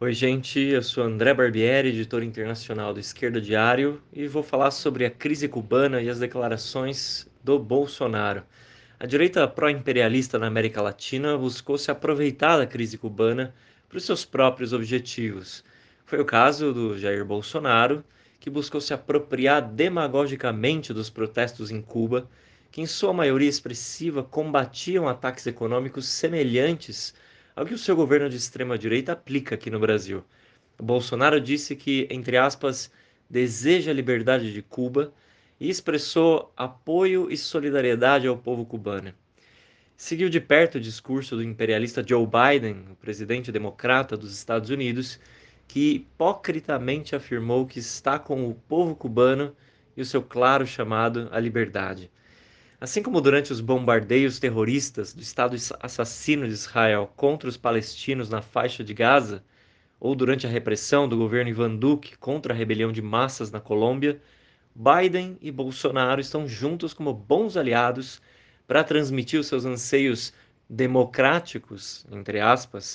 Oi, gente, eu sou André Barbieri, editor internacional do Esquerda Diário, e vou falar sobre a crise cubana e as declarações do Bolsonaro. A direita pró-imperialista na América Latina buscou se aproveitar da crise cubana para os seus próprios objetivos. Foi o caso do Jair Bolsonaro, que buscou se apropriar demagogicamente dos protestos em Cuba, que em sua maioria expressiva combatiam ataques econômicos semelhantes ao que o seu governo de extrema-direita aplica aqui no Brasil. Bolsonaro disse que, entre aspas, deseja a liberdade de Cuba e expressou apoio e solidariedade ao povo cubano. Seguiu de perto o discurso do imperialista Joe Biden, o presidente democrata dos Estados Unidos, que hipocritamente afirmou que está com o povo cubano e o seu claro chamado à liberdade. Assim como durante os bombardeios terroristas do Estado assassino de Israel contra os palestinos na faixa de Gaza, ou durante a repressão do governo Ivan Duque contra a rebelião de massas na Colômbia, Biden e Bolsonaro estão juntos como bons aliados para transmitir os seus anseios democráticos, entre aspas,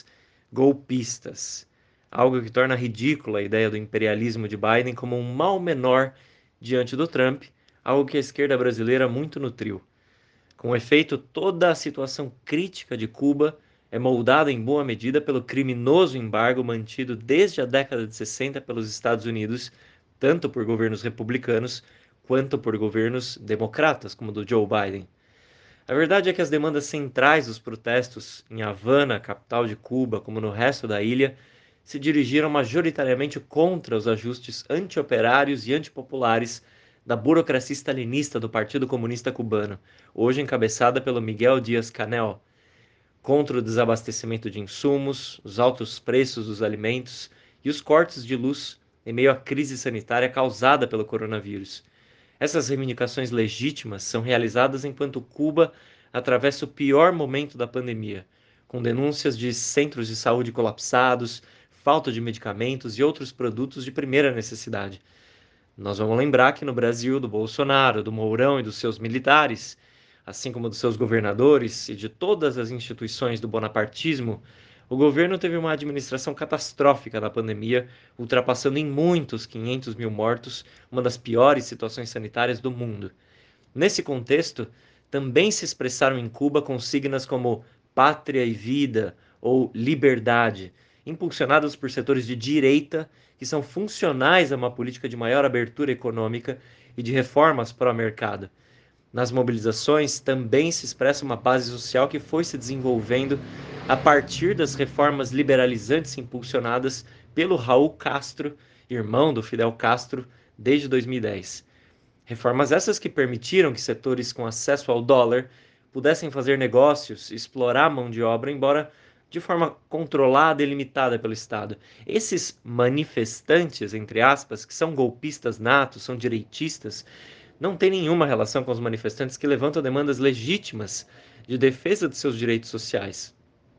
golpistas. Algo que torna ridícula a ideia do imperialismo de Biden como um mal menor diante do Trump, algo que a esquerda brasileira muito nutriu. Com efeito, toda a situação crítica de Cuba é moldada em boa medida pelo criminoso embargo mantido desde a década de 60 pelos Estados Unidos, tanto por governos republicanos quanto por governos democratas, como o do Joe Biden. A verdade é que as demandas centrais dos protestos em Havana, capital de Cuba, como no resto da ilha, se dirigiram majoritariamente contra os ajustes anti-operários e antipopulares da burocracia stalinista do Partido Comunista Cubano, hoje encabeçada pelo Miguel Díaz-Canel, contra o desabastecimento de insumos, os altos preços dos alimentos e os cortes de luz em meio à crise sanitária causada pelo coronavírus. Essas reivindicações legítimas são realizadas enquanto Cuba atravessa o pior momento da pandemia, com denúncias de centros de saúde colapsados, falta de medicamentos e outros produtos de primeira necessidade. Nós vamos lembrar que no Brasil, do Bolsonaro, do Mourão e dos seus militares, assim como dos seus governadores e de todas as instituições do bonapartismo, o governo teve uma administração catastrófica na pandemia, ultrapassando em muitos 500 mil mortos, uma das piores situações sanitárias do mundo. Nesse contexto, também se expressaram em Cuba consignas como pátria e vida ou liberdade, impulsionadas por setores de direita que são funcionais a uma política de maior abertura econômica e de reformas pró-mercado. Nas mobilizações também se expressa uma base social que foi se desenvolvendo a partir das reformas liberalizantes impulsionadas pelo Raul Castro, irmão do Fidel Castro, desde 2010. Reformas essas que permitiram que setores com acesso ao dólar pudessem fazer negócios, explorar a mão de obra, embora de forma controlada e limitada pelo Estado. Esses manifestantes, entre aspas, que são golpistas natos, são direitistas, não têm nenhuma relação com os manifestantes que levantam demandas legítimas de defesa de seus direitos sociais.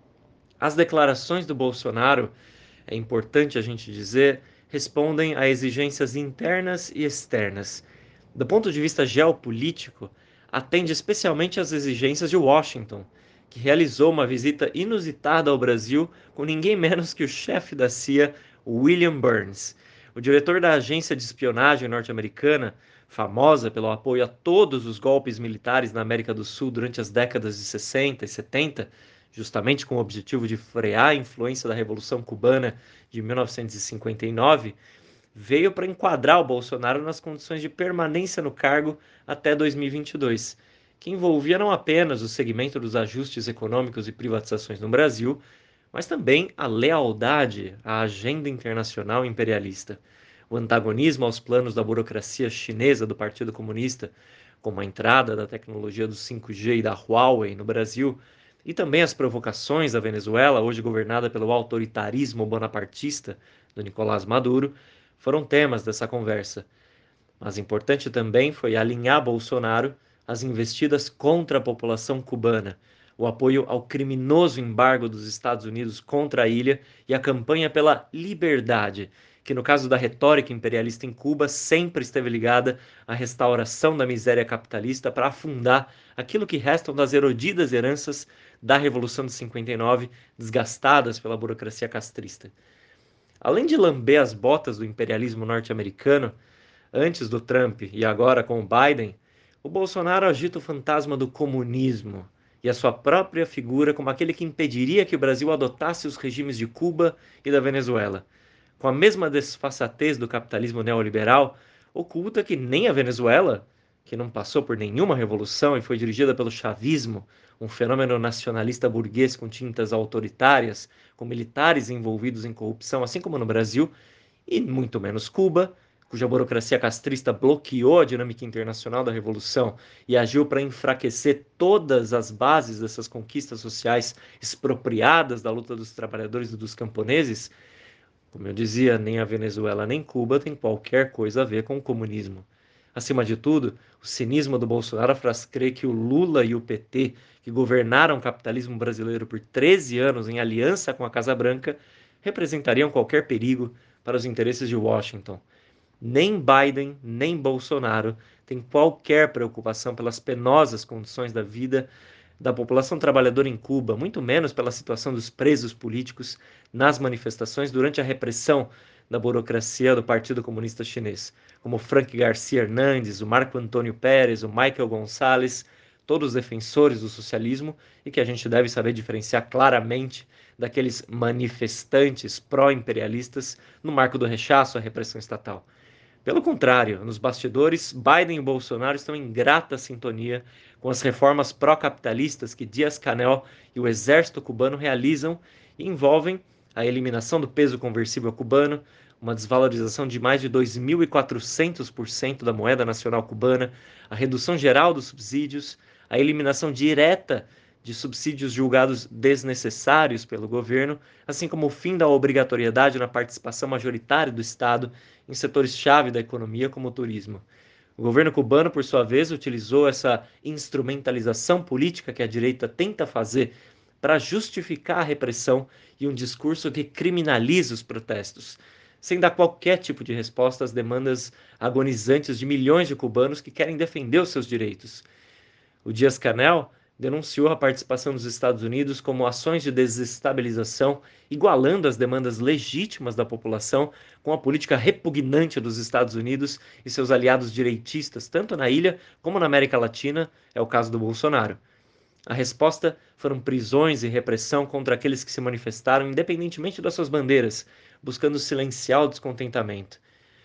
As declarações do Bolsonaro, é importante a gente dizer, respondem a exigências internas e externas. Do ponto de vista geopolítico, atende especialmente às exigências de Washington, que realizou uma visita inusitada ao Brasil com ninguém menos que o chefe da CIA, William Burns. O diretor da agência de espionagem norte-americana, famosa pelo apoio a todos os golpes militares na América do Sul durante as décadas de 60 e 70, justamente com o objetivo de frear a influência da Revolução Cubana de 1959, veio para enquadrar o Bolsonaro nas condições de permanência no cargo até 2022, que envolvia não apenas o segmento dos ajustes econômicos e privatizações no Brasil, mas também a lealdade à agenda internacional imperialista, o antagonismo aos planos da burocracia chinesa do Partido Comunista, como a entrada da tecnologia do 5G e da Huawei no Brasil, e também as provocações à Venezuela, hoje governada pelo autoritarismo bonapartista do Nicolás Maduro, foram temas dessa conversa. Mas importante também foi alinhar Bolsonaro às investidas contra a população cubana, o apoio ao criminoso embargo dos Estados Unidos contra a ilha e a campanha pela liberdade, que no caso da retórica imperialista em Cuba sempre esteve ligada à restauração da miséria capitalista para afundar aquilo que restam das erodidas heranças da Revolução de 59, desgastadas pela burocracia castrista. Além de lamber as botas do imperialismo norte-americano, antes do Trump e agora com o Biden, o Bolsonaro agita o fantasma do comunismo e a sua própria figura como aquele que impediria que o Brasil adotasse os regimes de Cuba e da Venezuela. Com a mesma desfaçatez do capitalismo neoliberal, oculta que nem a Venezuela, que não passou por nenhuma revolução e foi dirigida pelo chavismo, um fenômeno nacionalista burguês com tintas autoritárias, com militares envolvidos em corrupção, assim como no Brasil, e muito menos Cuba, cuja burocracia castrista bloqueou a dinâmica internacional da revolução e agiu para enfraquecer todas as bases dessas conquistas sociais expropriadas da luta dos trabalhadores e dos camponeses. Como eu dizia, nem a Venezuela nem Cuba tem qualquer coisa a ver com o comunismo. Acima de tudo, o cinismo do Bolsonaro faz crer que o Lula e o PT, que governaram o capitalismo brasileiro por 13 anos em aliança com a Casa Branca, representariam qualquer perigo para os interesses de Washington. Nem Biden, nem Bolsonaro têm qualquer preocupação pelas penosas condições da vida da população trabalhadora em Cuba, muito menos pela situação dos presos políticos nas manifestações durante a repressão da burocracia do Partido Comunista Chinês, como Frank Garcia Hernandes, o Marco Antônio Pérez, o Michael Gonçalves, todos defensores do socialismo e que a gente deve saber diferenciar claramente daqueles manifestantes pró-imperialistas no marco do rechaço à repressão estatal. Pelo contrário, nos bastidores, Biden e Bolsonaro estão em grata sintonia com as reformas pró-capitalistas que Dias-Canel e o exército cubano realizam e envolvem a eliminação do peso conversível cubano, uma desvalorização de mais de 2.400% da moeda nacional cubana, a redução geral dos subsídios, a eliminação direta de subsídios julgados desnecessários pelo governo, assim como o fim da obrigatoriedade na participação majoritária do Estado em setores-chave da economia, como o turismo. O governo cubano, por sua vez, utilizou essa instrumentalização política que a direita tenta fazer para justificar a repressão e um discurso que criminaliza os protestos, sem dar qualquer tipo de resposta às demandas agonizantes de milhões de cubanos que querem defender os seus direitos. O Dias-Canel denunciou a participação dos Estados Unidos como ações de desestabilização, igualando as demandas legítimas da população com a política repugnante dos Estados Unidos e seus aliados direitistas, tanto na ilha como na América Latina, é o caso do Bolsonaro. A resposta foram prisões e repressão contra aqueles que se manifestaram independentemente das suas bandeiras, buscando silenciar o descontentamento.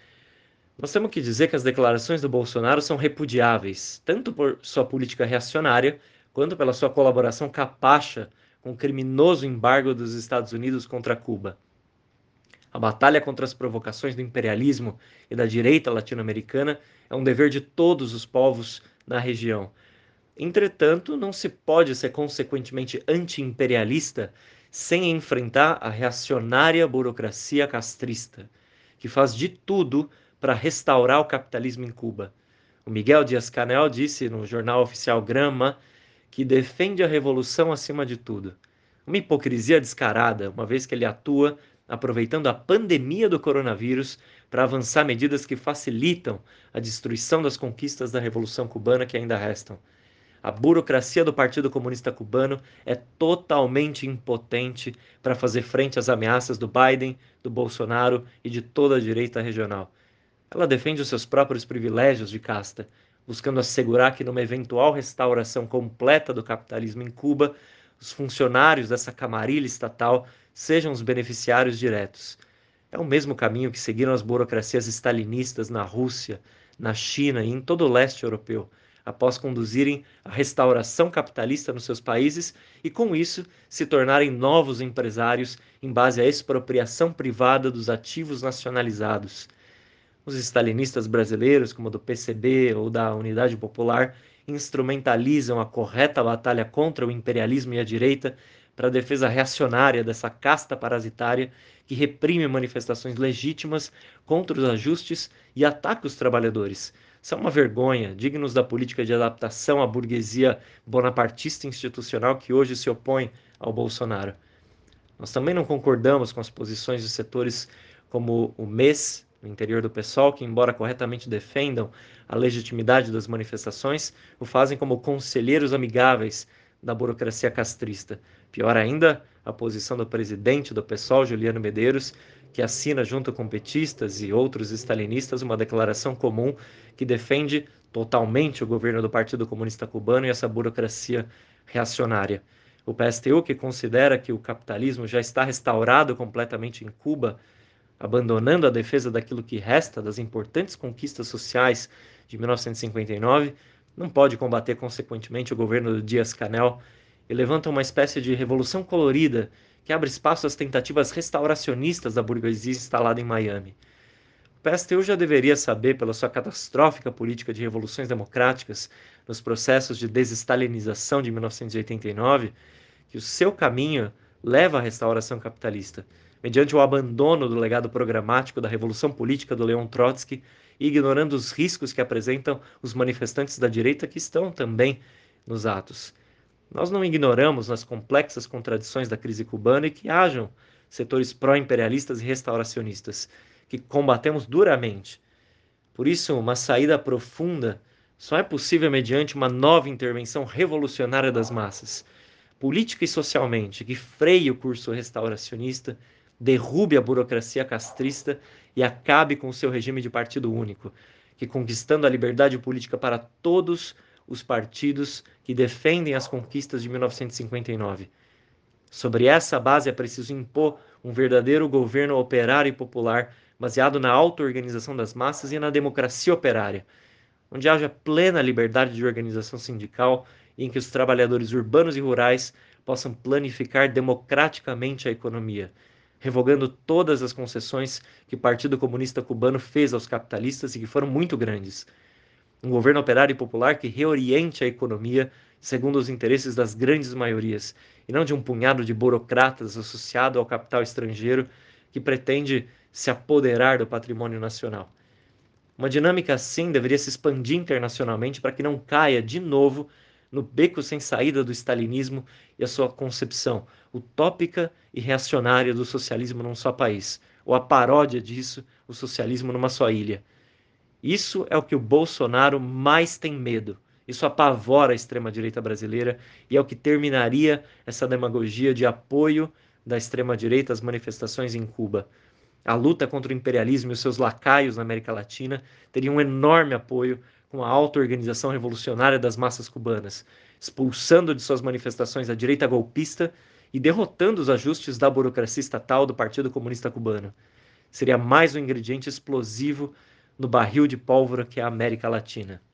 Nós temos que dizer que as declarações do Bolsonaro são repudiáveis, tanto por sua política reacionária, quanto pela sua colaboração capacha com o criminoso embargo dos Estados Unidos contra Cuba. A batalha contra as provocações do imperialismo e da direita latino-americana é um dever de todos os povos na região. Entretanto, não se pode ser consequentemente anti-imperialista sem enfrentar a reacionária burocracia castrista, que faz de tudo para restaurar o capitalismo em Cuba. O Miguel Dias-Canel disse no jornal oficial Grama que defende a revolução acima de tudo. Uma hipocrisia descarada, uma vez que ele atua aproveitando a pandemia do coronavírus para avançar medidas que facilitam a destruição das conquistas da Revolução Cubana que ainda restam. A burocracia do Partido Comunista Cubano é totalmente impotente para fazer frente às ameaças do Biden, do Bolsonaro e de toda a direita regional. Ela defende os seus próprios privilégios de casta, buscando assegurar que numa eventual restauração completa do capitalismo em Cuba, os funcionários dessa camarilha estatal sejam os beneficiários diretos. É o mesmo caminho que seguiram as burocracias stalinistas na Rússia, na China e em todo o leste europeu, após conduzirem a restauração capitalista nos seus países e, com isso, se tornarem novos empresários em base à expropriação privada dos ativos nacionalizados. Os stalinistas brasileiros, como o do PCB ou da Unidade Popular, instrumentalizam a correta batalha contra o imperialismo e a direita para a defesa reacionária dessa casta parasitária que reprime manifestações legítimas contra os ajustes e ataca os trabalhadores. São uma vergonha, dignos da política de adaptação à burguesia bonapartista institucional que hoje se opõe ao Bolsonaro. Nós também não concordamos com as posições de setores como o MES, no interior do PSOL, que, embora corretamente defendam a legitimidade das manifestações, o fazem como conselheiros amigáveis da burocracia castrista. Pior ainda, a posição do presidente do PSOL, Juliano Medeiros, que assina junto com petistas e outros stalinistas uma declaração comum que defende totalmente o governo do Partido Comunista Cubano e essa burocracia reacionária. O PSTU, que considera que o capitalismo já está restaurado completamente em Cuba, abandonando a defesa daquilo que resta das importantes conquistas sociais de 1959, não pode combater consequentemente o governo do Dias-Canel e levanta uma espécie de revolução colorida que abre espaço às tentativas restauracionistas da burguesia instalada em Miami. O PSTU já deveria saber, pela sua catastrófica política de revoluções democráticas nos processos de desestalinização de 1989, que o seu caminho leva à restauração capitalista, mediante o abandono do legado programático da revolução política do Leon Trotsky e ignorando os riscos que apresentam os manifestantes da direita que estão também nos atos. Nós não ignoramos as complexas contradições da crise cubana e que hajam setores pró-imperialistas e restauracionistas, que combatemos duramente. Por isso, uma saída profunda só é possível mediante uma nova intervenção revolucionária das massas, política e socialmente, que freie o curso restauracionista, derrube a burocracia castrista e acabe com o seu regime de partido único, que conquistando a liberdade política para todos os partidos que defendem as conquistas de 1959. Sobre essa base é preciso impor um verdadeiro governo operário e popular, baseado na auto-organização das massas e na democracia operária, onde haja plena liberdade de organização sindical e em que os trabalhadores urbanos e rurais possam planificar democraticamente a economia, revogando todas as concessões que o Partido Comunista Cubano fez aos capitalistas e que foram muito grandes. Um governo operário e popular que reoriente a economia segundo os interesses das grandes maiorias, e não de um punhado de burocratas associado ao capital estrangeiro que pretende se apoderar do patrimônio nacional. Uma dinâmica assim deveria se expandir internacionalmente para que não caia de novo no beco sem saída do stalinismo e a sua concepção utópica e reacionária do socialismo num só país, ou a paródia disso, o socialismo numa só ilha. Isso é o que o Bolsonaro mais tem medo. Isso apavora a extrema-direita brasileira e é o que terminaria essa demagogia de apoio da extrema-direita às manifestações em Cuba. A luta contra o imperialismo e os seus lacaios na América Latina teria um enorme apoio com a auto-organização revolucionária das massas cubanas, expulsando de suas manifestações a direita golpista e derrotando os ajustes da burocracia estatal do Partido Comunista Cubano. Seria mais um ingrediente explosivo no barril de pólvora que é a América Latina.